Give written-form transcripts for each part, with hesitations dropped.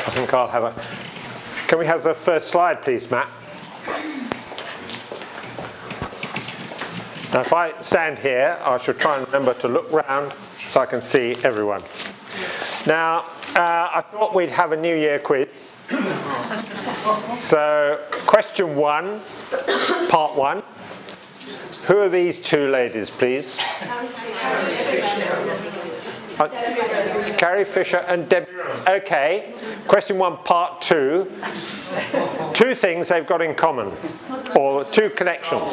I think I'll have a... Can we have the first slide, please, Matt? Now, if I stand here, I should try and remember to look round so I can see everyone. Now, I thought we'd have a New Year quiz. So, question 1, part 1. Who are these two ladies, please? Carrie Fisher and Debbie. Okay. Question 1, part 2. Two things they've got in common, or two connections.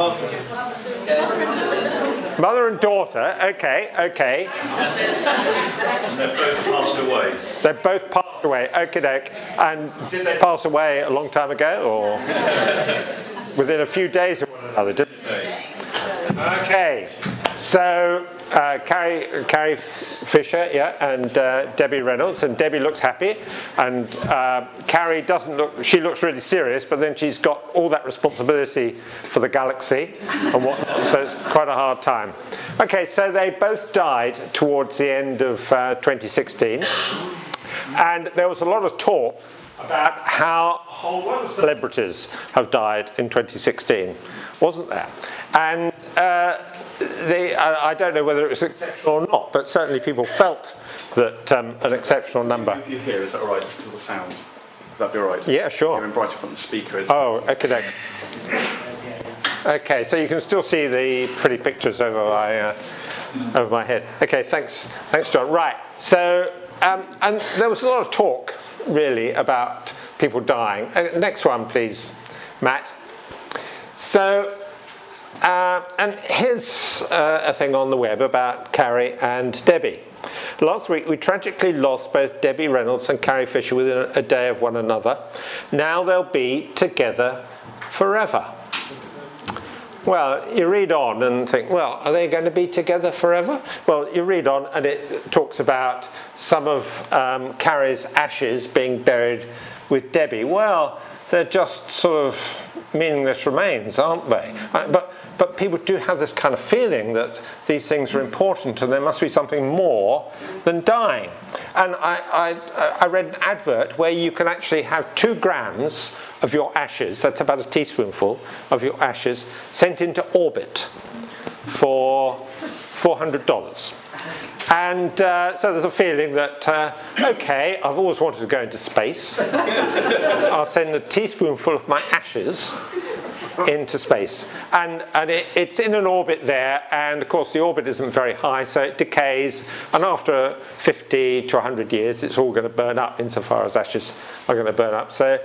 Mother and daughter. Okay. And they've both passed away. They've both passed away. Okie-doke. And did they pass away a long time ago, or within a few days of one another? Didn't they? Okay. So Carrie Fisher, yeah, and Debbie Reynolds, and Debbie looks happy, and Carrie doesn't look. She looks really serious, but then she's got all that responsibility for the galaxy and whatnot, so it's quite a hard time. Okay, so they both died towards the end of 2016, and there was a lot of talk about how a whole lot of celebrities have died in 2016, wasn't there? And I don't know whether it was exceptional or not, but certainly people felt that an exceptional number. If you hear, is that all right to the sound? Would that be all right? Yeah, sure. You're right from the speaker. Oh, okay. Okay, so you can still see the pretty pictures over my head. Okay, thanks, John. Right. So, and there was a lot of talk, really, about people dying. Next one, please, Matt. So. And here's a thing on the web about Carrie and Debbie. Last week we tragically lost both Debbie Reynolds and Carrie Fisher within a day of one another. Now they'll be together forever. Well, you read on and think, well, are they going to be together forever? Well, you read on and it talks about some of Carrie's ashes being buried with Debbie. Well, they're just sort of meaningless remains, aren't they? But people do have this kind of feeling that these things are important and there must be something more than dying. And I read an advert where you can actually have 2 grams of your ashes, that's about a teaspoonful of your ashes, sent into orbit for $400. And so there's a feeling that, okay, I've always wanted to go into space. I'll send a teaspoonful of my ashes into space. And it's in an orbit there, and of course the orbit isn't very high, so it decays, and after 50 to 100 years it's all going to burn up insofar as ashes are going to burn up. So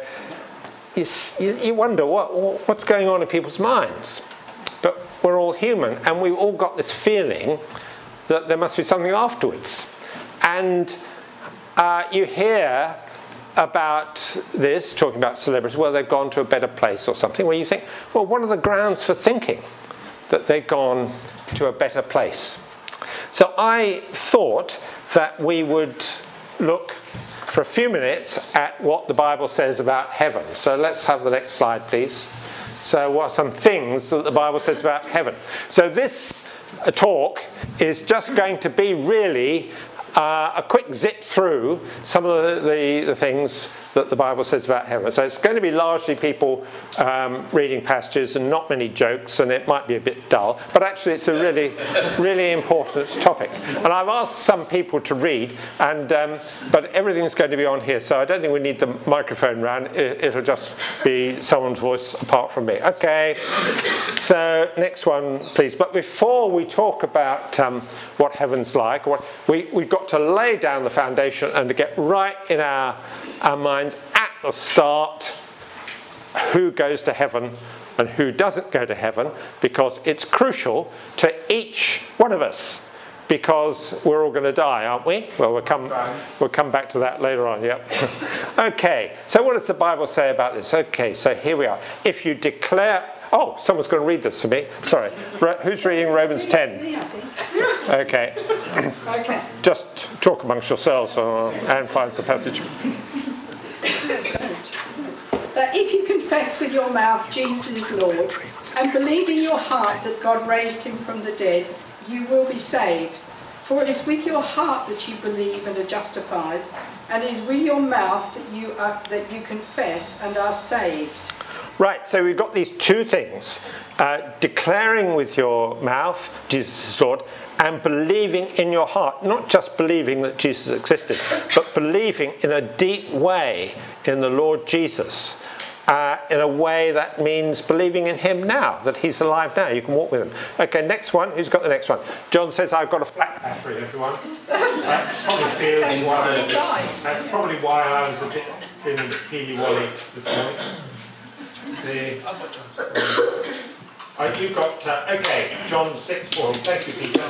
you wonder what's going on in people's minds. But we're all human, and we've all got this feeling that there must be something afterwards. And you hear about this, talking about celebrities, well, they've gone to a better place or something, where you think, well, what are the grounds for thinking that they've gone to a better place? So I thought that we would look for a few minutes at what the Bible says about heaven. So let's have the next slide, please. So what are some things that the Bible says about heaven? So this talk is just going to be really a quick zip through some of the things that the Bible says about heaven. So it's going to be largely people reading passages and not many jokes, and it might be a bit dull, but actually it's a really, really important topic. And I've asked some people to read, and but everything's going to be on here, so I don't think we need the microphone round. It'll just be someone's voice apart from me. Okay, so next one, please. But before we talk about what heaven's like, we've got to lay down the foundation and to get right in our minds at the start who goes to heaven and who doesn't go to heaven, because it's crucial to each one of us, because we're all going to die, aren't we? Well, we'll come back to that later on. Yep. Okay, so what does the Bible say about this? Okay, so here we are. If you declare... Oh, someone's going to read this to me. Sorry. Who's reading Romans 10? Okay. Okay. Just talk amongst yourselves and find the passage. That if you confess with your mouth Jesus is Lord and believe in your heart that God raised him from the dead, you will be saved. For it is with your heart that you believe and are justified, and it is with your mouth that you confess and are saved. Right, so we've got these two things. Declaring with your mouth Jesus is Lord, and believing in your heart. Not just believing that Jesus existed, but believing in a deep way in the Lord Jesus. In a way that means believing in him now, that he's alive now. You can walk with him. Okay, next one. Who's got the next one? John says, I've got a flat battery, everyone. That's probably why I was a bit feeling peely-wally this morning. You've got, okay, John 6:40. Thank you, Peter.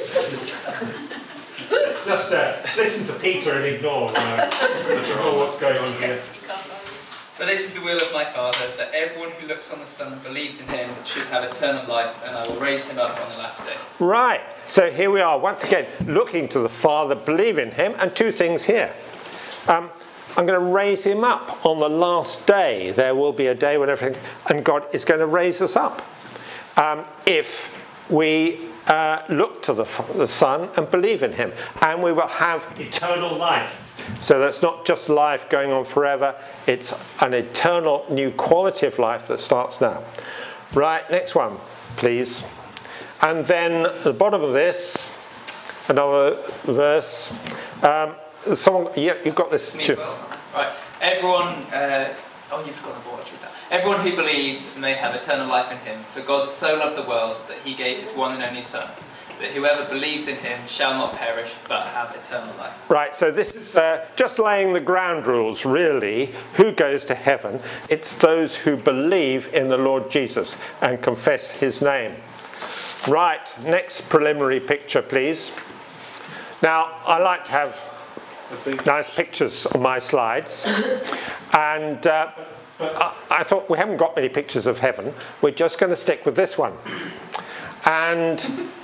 Just listen to Peter and ignore what's going on here. For this is the will of my Father, that everyone who looks on the Son and believes in him should have eternal life, and I will raise him up on the last day. Right. So here we are, once again, looking to the Father, believe in him, and two things here. I'm going to raise him up on the last day. There will be a day when everything, and God is going to raise us up. If we look to the Son and believe in him, and we will have eternal life. So that's not just life going on forever, it's an eternal new quality of life that starts now. Right, next one, please. And then at the bottom of this, another verse. You've got this too. Right, everyone, you've got the board, that. Everyone who believes may have eternal life in him, for God so loved the world that he gave his one and only Son, that whoever believes in him shall not perish, but have eternal life. Right, so this is just laying the ground rules, really. Who goes to heaven? It's those who believe in the Lord Jesus and confess his name. Right, next preliminary picture, please. Now, I like to have nice pictures on my slides. And I thought we haven't got many pictures of heaven. We're just going to stick with this one. And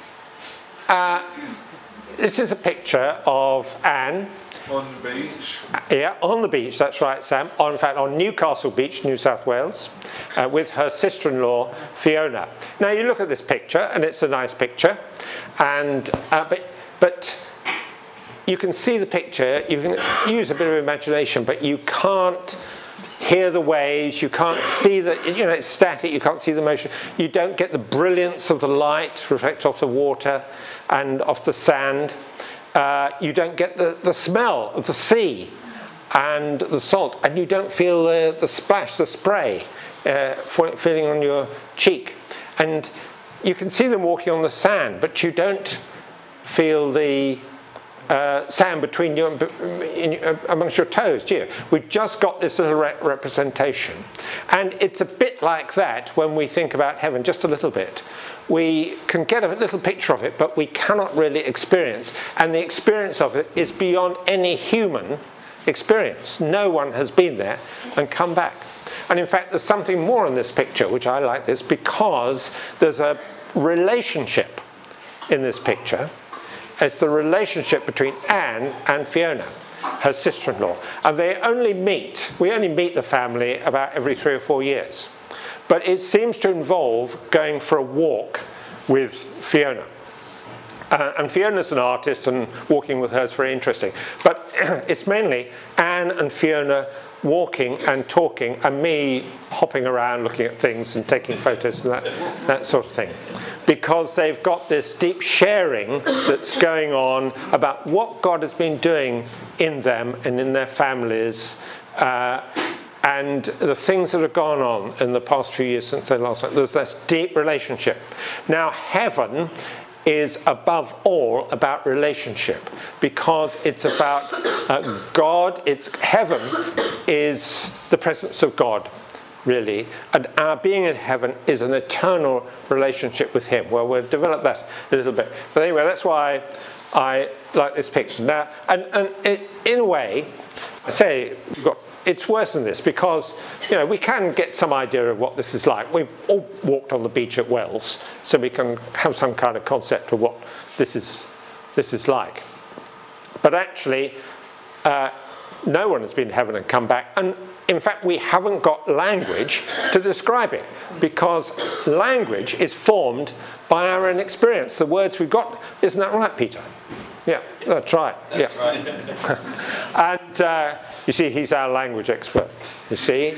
this is a picture of Anne. On the beach. Yeah, on the beach, that's right, Sam. In fact, on Newcastle Beach, New South Wales, with her sister-in-law, Fiona. Now, you look at this picture, and it's a nice picture. And but you can see the picture. You can use a bit of imagination, but you can't hear the waves, you can't see it's static, you can't see the motion. You don't get the brilliance of the light reflect off the water and off the sand. You don't get the smell of the sea and the salt, and you don't feel the splash, the spray feeling on your cheek. And you can see them walking on the sand, but you don't feel the sand between you and amongst your toes, do you? We've just got this little representation. And it's a bit like that when we think about heaven, just a little bit. We can get a little picture of it, but we cannot really experience. And the experience of it is beyond any human experience. No one has been there and come back. And in fact, there's something more in this picture, which I like this, because there's a relationship in this picture. It's the relationship between Anne and Fiona, her sister-in-law. And we only meet the family about every 3 or 4 years. But it seems to involve going for a walk with Fiona. And Fiona's an artist, and walking with her is very interesting. But it's mainly Anne and Fiona walking and talking, and me hopping around looking at things and taking photos and that sort of thing. Because they've got this deep sharing that's going on about what God has been doing in them and in their families, and the things that have gone on in the past few years since they last met. There's this deep relationship. Now, heaven is above all about relationship, because it's about God. Heaven is the presence of God, really, and our being in heaven is an eternal relationship with him. Well, we'll develop that a little bit. But anyway, that's why I like this picture. Now, and in a way, I say it's worse than this, because we can get some idea of what this is like. We've all walked on the beach at Wells, so we can have some kind of concept of what this is like. But actually, no one has been to heaven and come back. And in fact, we haven't got language to describe it, because language is formed by our own experience. The words we've got, isn't that right, Peter? Yeah, that's right. That's right. And you see, he's our language expert. You see,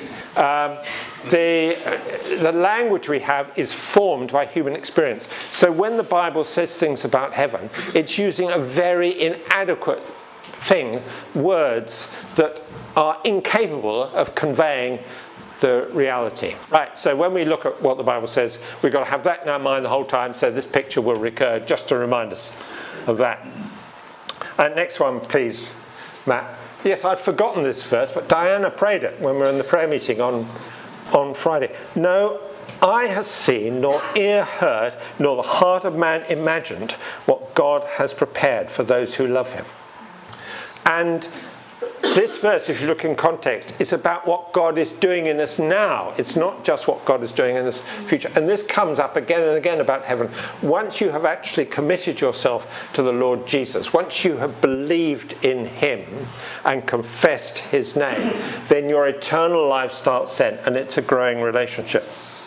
the language we have is formed by human experience. So when the Bible says things about heaven, it's using a very inadequate thing, words that are incapable of conveying the reality. Right, so when we look at what the Bible says, we've got to have that in our mind the whole time, so this picture will recur just to remind us of that. And next one, please, Matt. Yes, I'd forgotten this verse, but Diana prayed it when we were in the prayer meeting on Friday. No eye has seen, nor ear heard, nor the heart of man imagined what God has prepared for those who love him. And this verse, if you look in context, is about what God is doing in us now. It's not just what God is doing in the future. And this comes up again and again about heaven. Once you have actually committed yourself to the Lord Jesus, once you have believed in him and confessed his name, then your eternal life starts then, and it's a growing relationship.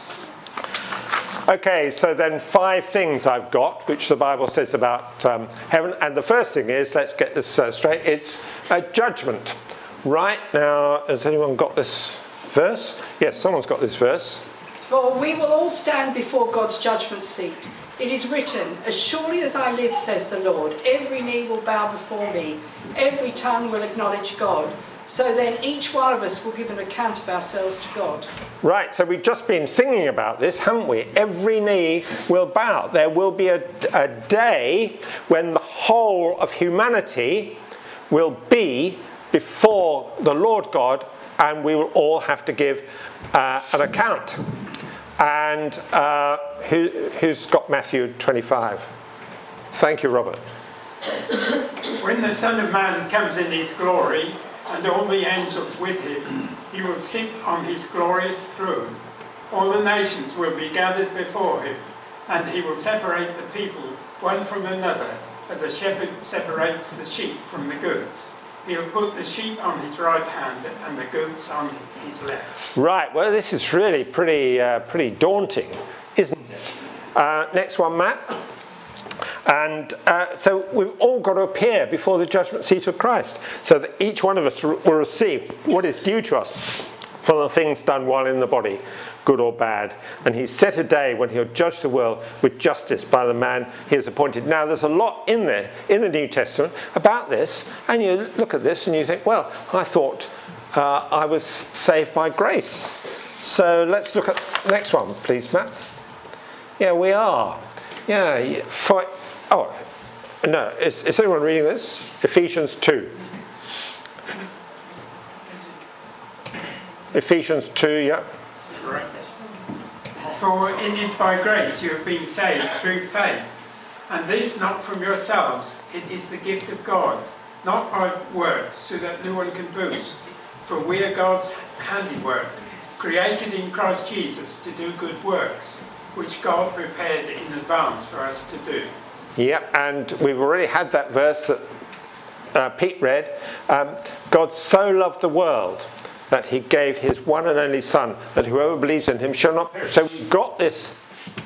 Okay, so then 5 things I've got, which the Bible says about heaven. And the first thing is, let's get this straight, it's a judgment. Right now, has anyone got this verse? Yes, someone's got this verse. For we will all stand before God's judgment seat. It is written, as surely as I live, says the Lord, every knee will bow before me, every tongue will acknowledge God. So then each one of us will give an account of ourselves to God. Right, so we've just been singing about this, haven't we? Every knee will bow. There will be a day when the whole of humanity will be before the Lord God, and we will all have to give an account. And who's got Matthew 25? Thank you, Robert. When the Son of Man comes in his glory, and all the angels with him, he will sit on his glorious throne. All the nations will be gathered before him, and he will separate the people one from another, as a shepherd separates the sheep from the goats. He'll put the sheep on his right hand and the goats on his left. Right, well, this is really pretty daunting, isn't it? Next one, Matt. And so we've all got to appear before the judgment seat of Christ, so that each one of us will receive what is due to us for the things done while in the body, good or bad. And he's set a day when he'll judge the world with justice by the man he has appointed. Now, there's a lot in there, in the New Testament, about this, and you look at this and you think, well, I thought I was saved by grace. So let's look at the next one, please, Matt. Yeah, we are. Yeah, oh, no, is anyone reading this? Ephesians 2. Ephesians 2, yeah. Correct. For it is by grace you have been saved through faith, and this not from yourselves, it is the gift of God, not by works, so that no one can boast. For we are God's handiwork, created in Christ Jesus to do good works, which God prepared in advance for us to do. Yeah, and we've already had that verse that Pete read. God so loved the world that he gave his one and only Son, that whoever believes in him shall not perish. So we've got this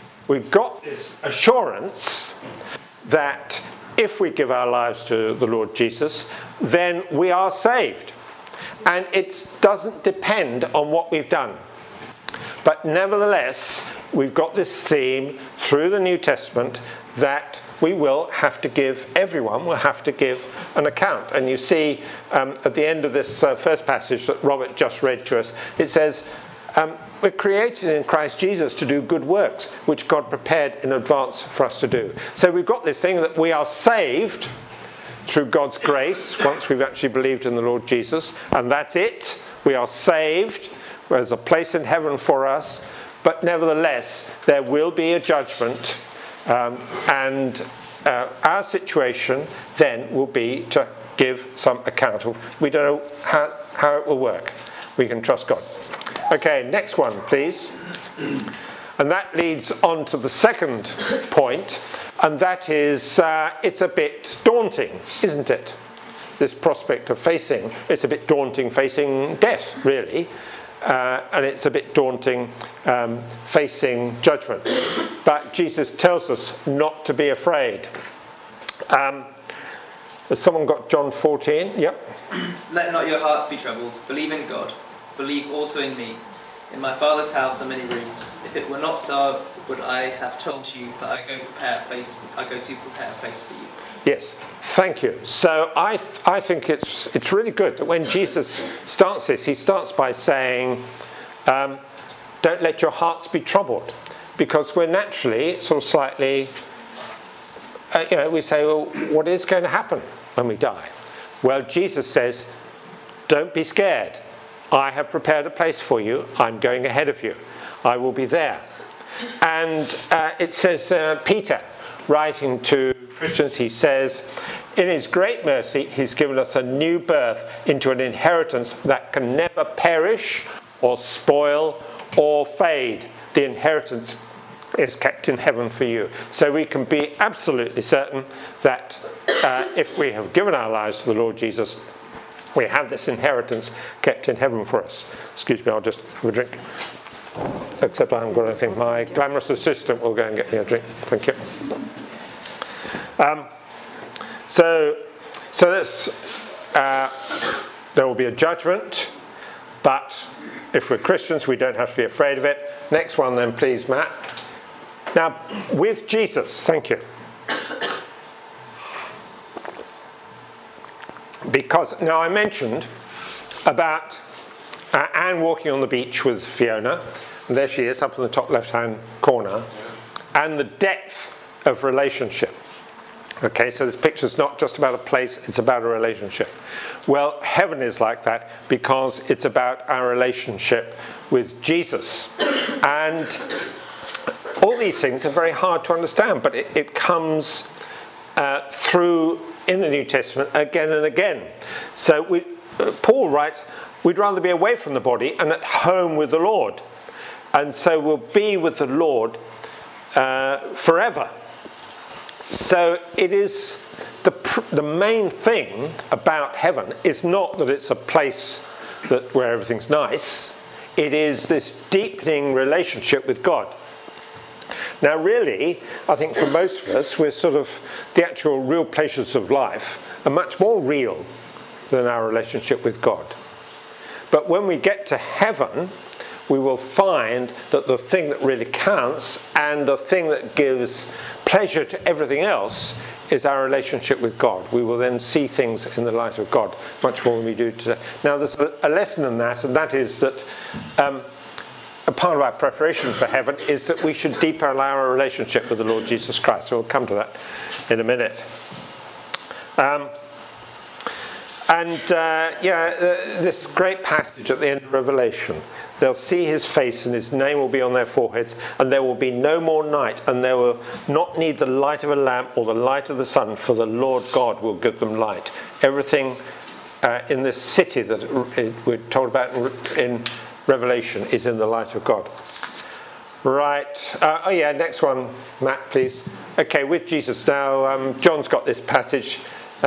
assurance that if we give our lives to the Lord Jesus, then we are saved. And it doesn't depend on what we've done. But nevertheless, we've got this theme through the New Testament that we will have to give, everyone will have to give an account. And you see at the end of this first passage that Robert just read to us, it says, we're created in Christ Jesus to do good works, which God prepared in advance for us to do. So we've got this thing that we are saved through God's grace, once we've actually believed in the Lord Jesus, and that's it. We are saved. There's a place in heaven for us, but nevertheless, there will be a judgment, and our situation then will be to give some account of. We don't know how it will work. We can trust God. Okay, next one, please. And that leads on to the second point, and that is, it's a bit daunting, isn't it? this prospect of facing, it's a bit daunting facing death, really. And it's a bit daunting facing judgment. But Jesus tells us not to be afraid. Has someone got John 14? Yep. Let not your hearts be troubled. Believe in God. Believe also in me. In my Father's house are many rooms. If it were not so, would I have told you that I go to prepare a place for you. Yes, thank you. So I think it's really good that when Jesus starts this, he starts by saying, don't let your hearts be troubled. Because we're naturally sort of slightly, we say, well, what is going to happen when we die? Well, Jesus says, don't be scared. I have prepared a place for you. I'm going ahead of you. I will be there. And it says, Peter, writing to Christians, he says, in his great mercy, he's given us a new birth into an inheritance that can never perish or spoil or fade. The inheritance is kept in heaven for you. So we can be absolutely certain that if we have given our lives to the Lord Jesus, we have this inheritance kept in heaven for us. Excuse me, I'll just have a drink. Except I haven't got anything. My glamorous assistant will go and get me a drink. Thank you. So that's, there will be a judgment, but if we're Christians, we don't have to be afraid of it. Next one then, please, Matt. Now, with Jesus, thank you. Because, now I mentioned about Anne walking on the beach with Fiona, and there she is up in the top left-hand corner, and the depth of relationship. Okay, so this picture's not just about a place, it's about a relationship. Well, heaven is like that because it's about our relationship with Jesus. And all these things are very hard to understand, but it comes through in the New Testament again and again. So Paul writes, we'd rather be away from the body and at home with the Lord. And so we'll be with the Lord forever. So it is the main thing about heaven is not that it's a place where everything's nice. It is this deepening relationship with God. Now really, I think for most of us, we're sort of, the actual real pleasures of life are much more real than our relationship with God. But when we get to heaven, we will find that the thing that really counts and the thing that gives pleasure to everything else is our relationship with God. We will then see things in the light of God much more than we do today. Now there's a lesson in that, and that is that a part of our preparation for heaven is that we should deepen our relationship with the Lord Jesus Christ. So we'll come to that in a minute. This great passage at the end of Revelation, they'll see his face and his name will be on their foreheads, and there will be no more night, and they will not need the light of a lamp or the light of the sun, for the Lord God will give them light. Everything in this city that we're told about in Revelation is in the light of God. Right. Next one, Matt, please. Okay, with Jesus now. John's got this passage.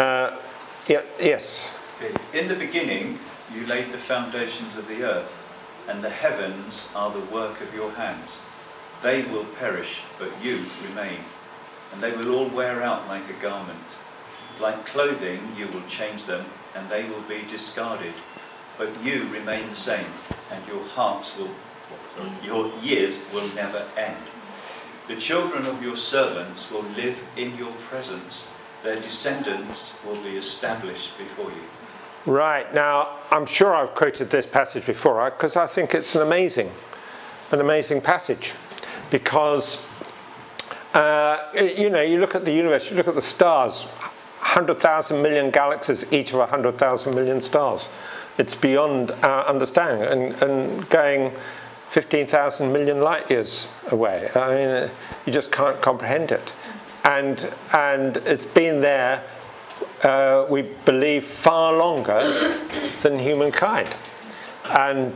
Yes. In the beginning, you laid the foundations of the earth, and the heavens are the work of your hands. They will perish, but you remain, and they will all wear out like a garment. Like clothing, you will change them, and they will be discarded. But you remain the same, and your years will never end. The children of your servants will live in your presence. Their descendants will be established before you. Right, now I'm sure I've quoted this passage before because I think it's an amazing passage, because you look at the universe, you look at the stars, 100,000 million galaxies, each of 100,000 million stars. It's beyond our understanding, and going 15,000 million light years away. I mean, you just can't comprehend it. And it's been there, we believe, far longer than humankind. And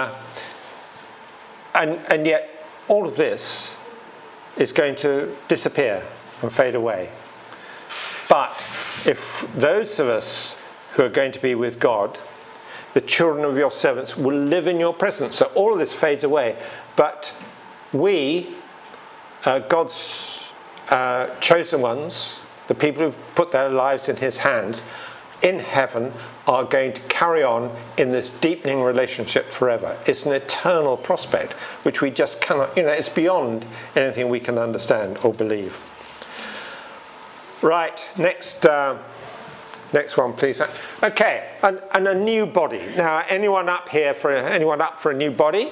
yet all of this is going to disappear and fade away. But if those of us who are going to be with God, the children of your servants will live in your presence. So all of this fades away. But we, God's chosen ones, the people who put their lives in his hands, in heaven are going to carry on in this deepening relationship forever. It's an eternal prospect, which we just cannot, it's beyond anything we can understand or believe. Right, next one, please. Okay, and a new body. Now, anyone up for a new body?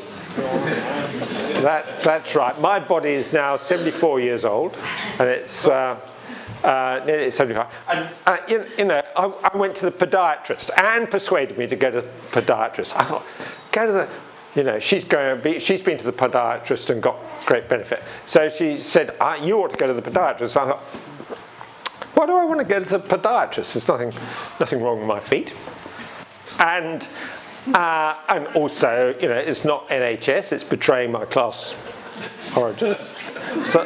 That's right. My body is now 74 years old, and it's nearly 75. And I went to the podiatrist. Anne persuaded me to go to the podiatrist. I thought, go to the. She's been to the podiatrist and got great benefit. So she said, you ought to go to the podiatrist. I thought, why do I want to go to the podiatrist? There's nothing wrong with my feet. And also, it's not NHS, it's betraying my class origin. So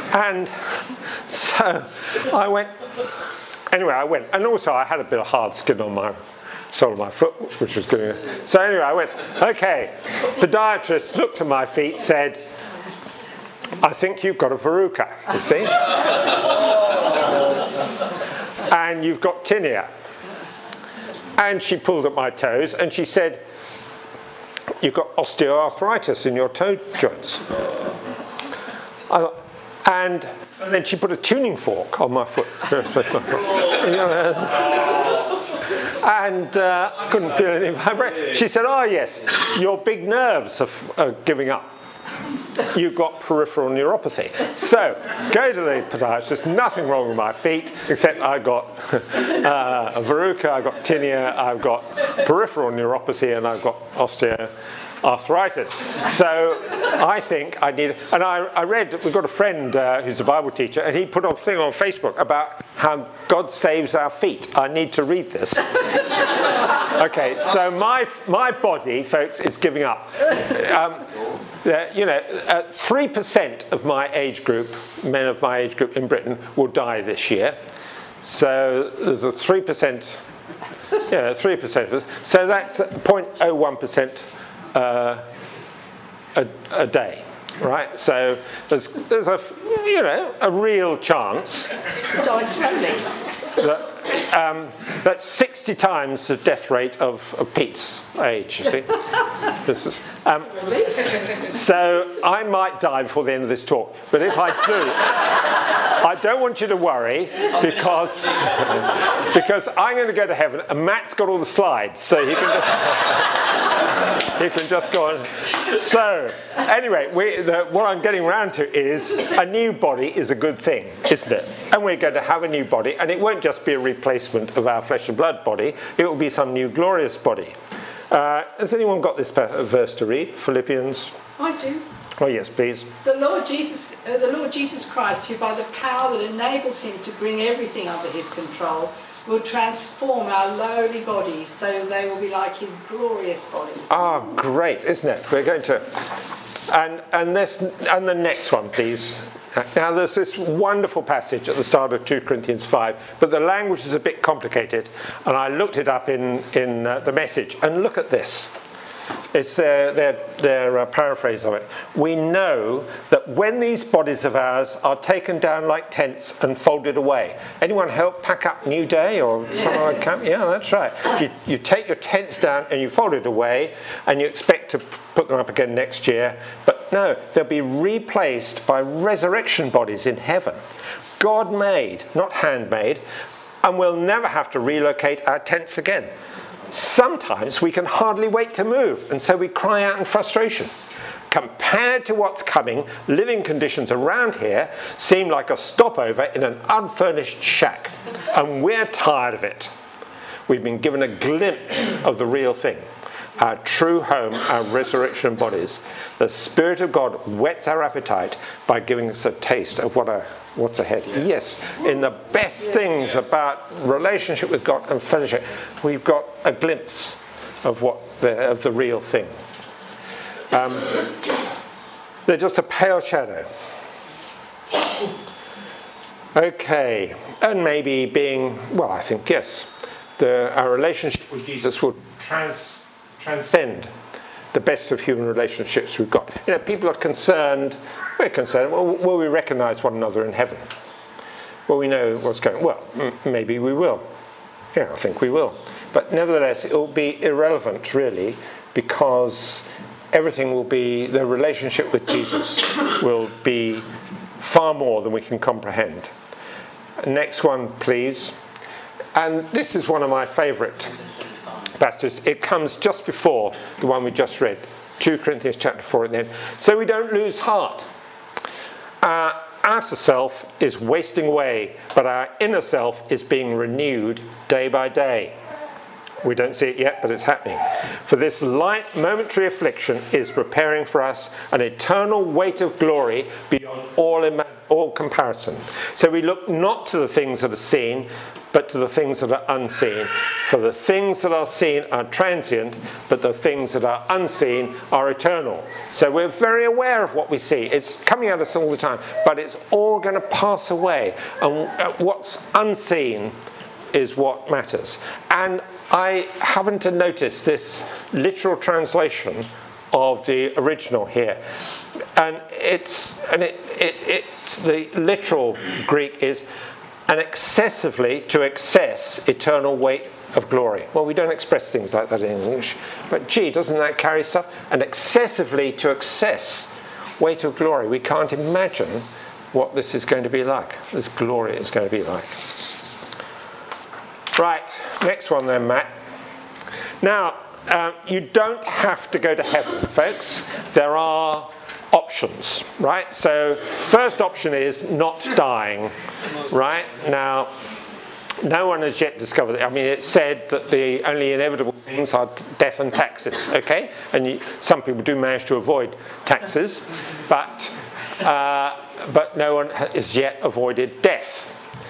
I went. Anyway, I went. And also I had a bit of hard skin on my sole of my foot, which was good. So anyway, I went, okay. Podiatrist looked at my feet, said, I think you've got a verruca, you see? And you've got tinea. And she pulled at my toes and she said, you've got osteoarthritis in your toe joints. And then she put a tuning fork on my foot. And I couldn't feel any vibration. She said, oh yes, your big nerves are giving up. You've got peripheral neuropathy. So, go to the podiatrist. Nothing wrong with my feet, except I've got a verruca, I've got tinea, I've got peripheral neuropathy, and I've got osteoarthritis. So, I think I need... And I read, we've got a friend who's a Bible teacher, and he put a thing on Facebook about how God saves our feet. I need to read this. Okay, so my body, folks, is giving up. 3% of my age group, men of my age group in Britain, will die this year. So there's a 3%, 3% of us. So that's 0.01% a day, right? So there's a real chance. Die slowly. That's 60 times the death rate of Pete's age, you see. So I might die before the end of this talk, but if I do, I don't want you to worry because I'm going to go to heaven and Matt's got all the slides, so he can just go on. So anyway, what I'm getting around to is a new body is a good thing, isn't it? And we're going to have a new body, and it won't just be a replacement of our flesh and blood body, it will be some new glorious body. Has anyone got this verse to read? Philippians? I do. Oh yes, please. The Lord Jesus Christ, who by the power that enables him to bring everything under his control, will transform our lowly bodies so they will be like his glorious body. Ah, great, isn't it? We're going to... And the next one, please. Now, there's this wonderful passage at the start of 2 Corinthians 5, but the language is a bit complicated, and I looked it up in the Message, and look at this. It's their paraphrase of it. We know that when these bodies of ours are taken down like tents and folded away. Anyone help pack up New Day or something like camp? Yeah, that's right. You take your tents down and you fold it away, and you expect to put them up again next year. But no, they'll be replaced by resurrection bodies in heaven. God made, not handmade, and we'll never have to relocate our tents again. Sometimes we can hardly wait to move, and so we cry out in frustration. Compared to what's coming, living conditions around here seem like a stopover in an unfurnished shack, and we're tired of it. We've been given a glimpse of the real thing, our true home, our resurrection bodies. The Spirit of God whets our appetite by giving us a taste of what's ahead. Yes, in the best things about relationship with God and fellowship, we've got a glimpse of the real thing. They're just a pale shadow. Okay, and maybe being, well, I think, yes, our relationship with Jesus will transcend the best of human relationships we've got. You know, people are concerned, we're concerned, well, will we recognize one another in heaven? Will we know what's going on? Well, maybe we will. Yeah, I think we will. But nevertheless, it will be irrelevant, really, because everything will be, the relationship with Jesus will be far more than we can comprehend. Next one, please. And this is one of my favourite passages. It comes just before the one we just read, 2 Corinthians chapter 4 at the end. So we don't lose heart. Our outer self is wasting away, but our inner self is being renewed day by day. We don't see it yet, but it's happening. For this light momentary affliction is preparing for us an eternal weight of glory beyond all comparison. So we look not to the things that are seen, but to the things that are unseen. For the things that are seen are transient, but the things that are unseen are eternal. So we're very aware of what we see. It's coming at us all the time, but it's all going to pass away. And what's unseen is what matters. And I happen to notice this literal translation of the original here. And the literal Greek is an excessively to excess eternal weight of glory. Well, we don't express things like that in English, but gee, doesn't that carry stuff? An excessively to excess weight of glory. We can't imagine what this is going to be like, this glory is going to be like. Right, next one then, Matt. Now, you don't have to go to heaven, folks. There are options, right? So, first option is not dying, right? Now, no one has yet discovered it. I mean, it's said that the only inevitable things are death and taxes, okay? And some people do manage to avoid taxes, but no one has yet avoided death.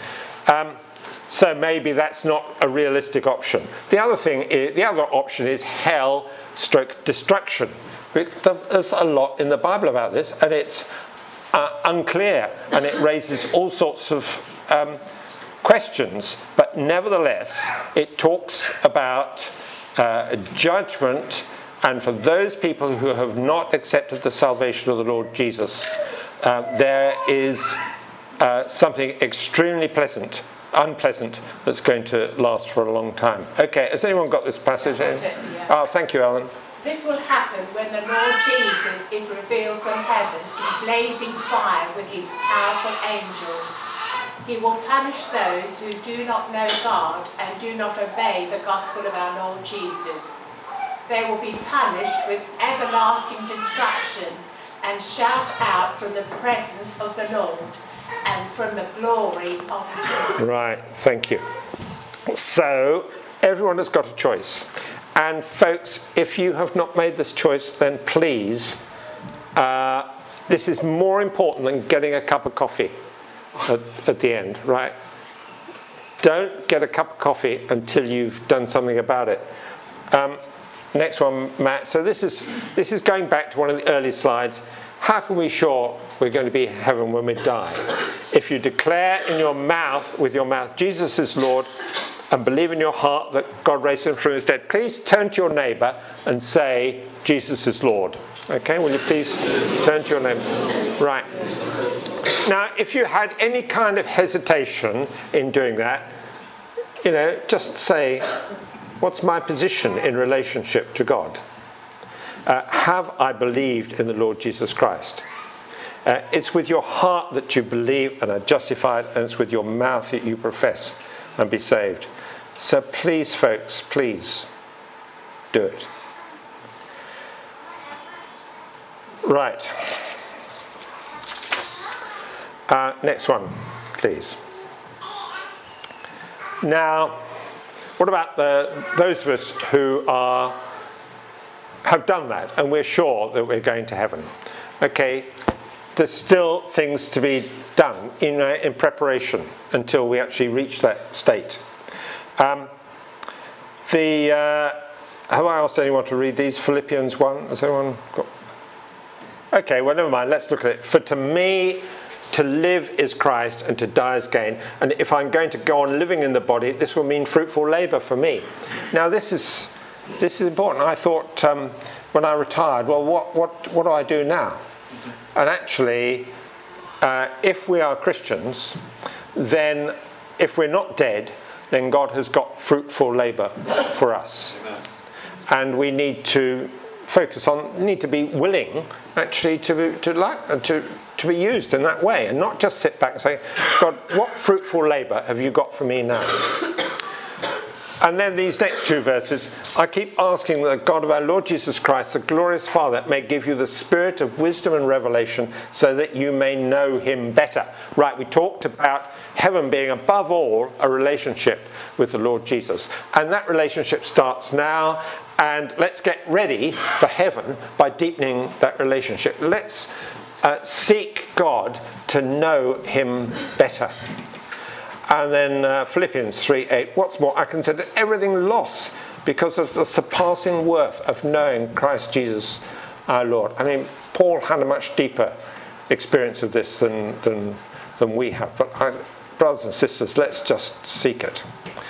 So maybe that's not a realistic option. The other option is hell / destruction. There's a lot in the Bible about this, and it's unclear, and it raises all sorts of questions. But nevertheless, it talks about judgment, and for those people who have not accepted the salvation of the Lord Jesus, there is something extremely unpleasant that's going to last for a long time. Okay, has anyone got this passage? Yeah. Oh, thank you, Alan. This will happen when the Lord Jesus is revealed from heaven in blazing fire with his powerful angels. He will punish those who do not know God and do not obey the gospel of our Lord Jesus. They will be punished with everlasting destruction and shout out from the presence of the Lord and from the glory of his name. Right, thank you. So, everyone has got a choice. And folks, if you have not made this choice, then please, this is more important than getting a cup of coffee at the end, right? Don't get a cup of coffee until you've done something about it. Next one, Matt. So this is going back to one of the early slides. How can we be sure we're going to be in heaven when we die? If you declare with your mouth, Jesus is Lord, and believe in your heart that God raised him from his dead, please turn to your neighbour and say, Jesus is Lord. Okay, will you please turn to your neighbour? Right. Now, if you had any kind of hesitation in doing that, just say, what's my position in relationship to God? Have I believed in the Lord Jesus Christ? It's with your heart that you believe and are justified, and it's with your mouth that you profess and be saved. So please, folks, please do it. Right. Next one, please. Now, what about those of us who have done that and we're sure that we're going to heaven? Okay, there's still things to be done in preparation until we actually reach that state. Have I asked anyone to read these? Philippians 1, has anyone got? Okay, well, never mind, let's look at it. For to me, to live is Christ and to die is gain. And if I'm going to go on living in the body, this will mean fruitful labour for me. Now this is important. I thought when I retired, well, what do I do now? And actually, if we are Christians, then if we're not dead, then God has got fruitful labour for us. And we need to focus on, need to be willing actually to be used in that way, and not just sit back and say, God, what fruitful labour have you got for me now? And then these next two verses, I keep asking the God of our Lord Jesus Christ, the glorious Father, may give you the spirit of wisdom and revelation so that you may know him better. Right, we talked about heaven being above all a relationship with the Lord Jesus. And that relationship starts now, and let's get ready for heaven by deepening that relationship. Let's seek God to know him better. And then Philippians 3:8, what's more, I consider everything loss because of the surpassing worth of knowing Christ Jesus our Lord. I mean, Paul had a much deeper experience of this than we have. But brothers and sisters, let's just seek it.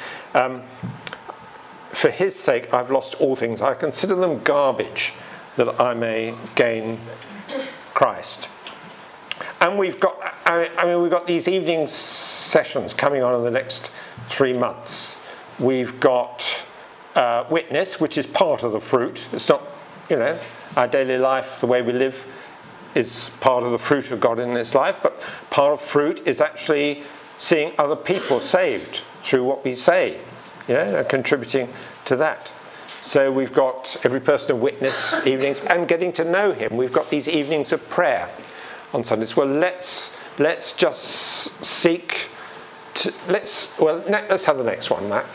For his sake, I've lost all things. I consider them garbage that I may gain Christ. And we've got these evening sessions coming on in the next 3 months. We've got witness, which is part of the fruit. It's not, our daily life, the way we live, is part of the fruit of God in this life. But part of fruit is actually seeing other people saved through what we say, and contributing to that. So we've got every person a witness evenings and getting to know him. We've got these evenings of prayer on Sundays. Well, let's just seek to, let's have the next one, Matt.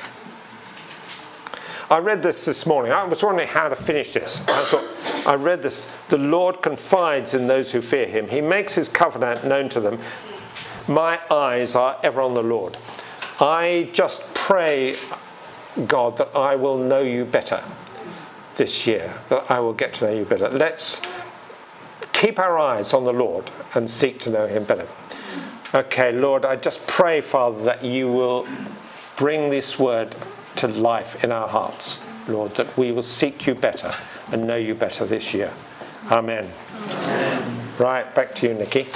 I read this morning. I was wondering how to finish this. I read this. The Lord confides in those who fear him. He makes his covenant known to them. My eyes are ever on the Lord. I just pray, God, that I will know you better this year, that I will get to know you better. Let's keep our eyes on the Lord and seek to know him better. Okay, Lord, I just pray, Father, that you will bring this word to life in our hearts, Lord, that we will seek you better and know you better this year. Amen. Amen. Right, back to you, Nikki.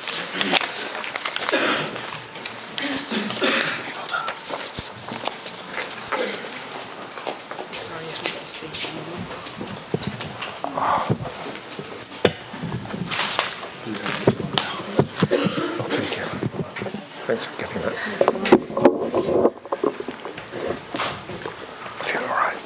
Thanks for getting that. I feel all right.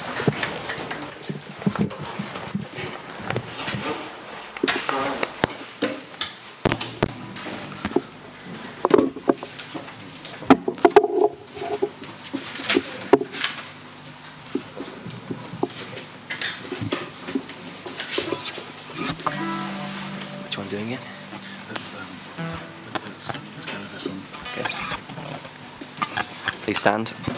Which one doing it? Please stand.